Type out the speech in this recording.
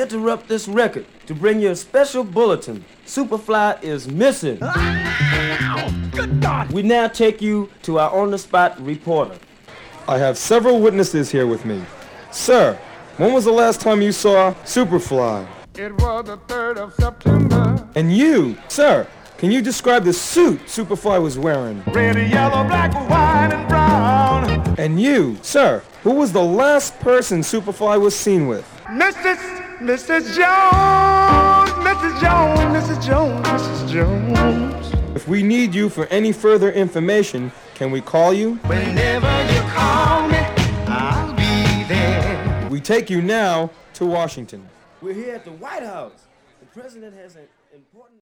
interrupt this record to bring you a special bulletin. Superfly is missing. Good God! We now take you to our on-the-spot reporter. I have several witnesses here with me. Sir, when was the last time you saw Superfly? It was the 3rd of September. And you, sir, can you describe the suit Superfly was wearing? Red, yellow, black, white, and brown. And you, sir, who was the last person Superfly was seen with? Mrs. Jones, Mrs. Jones, Mrs. Jones, Mrs. Jones. If we need you for any further information, can we call you? Whenever you call me, I'll be there. We take you now to Washington. We're here at the White House. The president has an important...